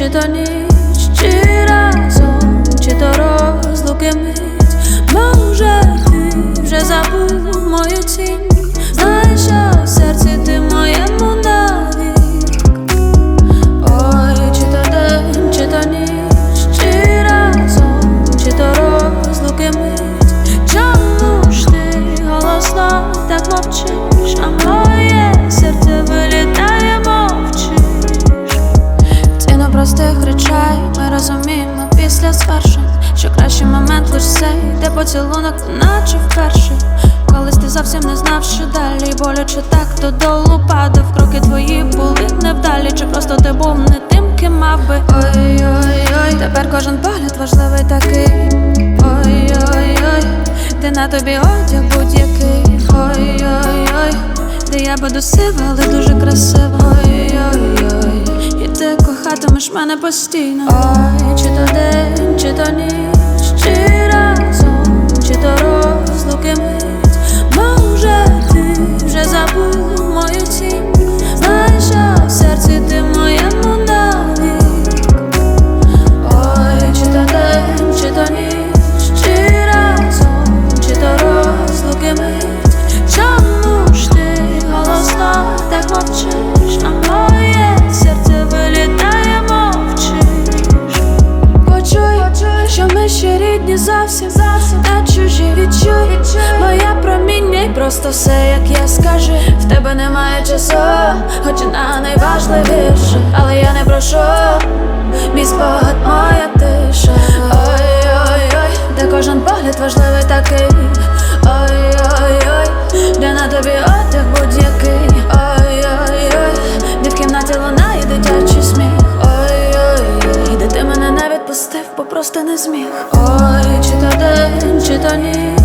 чи то ніч, чи разом, чи то розлуки мить. Може ти вже забув мою тінь, знаєш, що в серці ти моєму навік. Ой, чи то день, чи то ніч, чи разом, чи то розлуки мить. Чому ж ти голосно так мовчиш, а моє серце вилітає, мовчиш? Ці на простих речей ми розуміємо після звершень, що кращий момент лиш цей, де поцілунок наче вперше. Колись ти зовсім не знав, що далі, боляче так додолу падав. Кроки твої були невдалі, чи просто ти був не тим, ким мав би. Ой-ой-ой, тепер кожен погляд важливий такий. Ой-ой-ой, ти на тобі одяг будь-який. Ой-ой-ой, де я буду сива, але дуже красива. Ой-ой-ой, і ти кохатимеш мене постійно. Ой, чи то день, чи то ніч, чи разом, чи то розлуки мить. Може ти вже забув мою тінь, знаєш, що в серці ти моєму навік. Ой, чи то день, чи то ніч, чи разом, чи то розлуки мить. Чому ж ти голосно так мовчиш, а моє серце вилітає, мовчиш? Почуй, що ми ще рідні зовсім, та чужі відчуй. Моє проміння й просто все, як я скажу. В тебе немає часу, хоч і на найважливіше, але я не прошу, мій спогад, моя тиша. Ой-ой-ой, де кожен погляд важливий такий. Ой-ой-ой, де на тобі одяг будь-який. Ой-ой-ой, де в кімнаті лунає дитячий сміх. Ой-ой-ой, де ти мене не відпустив, бо просто не зміг. Ой, чи то день, чи то ніч,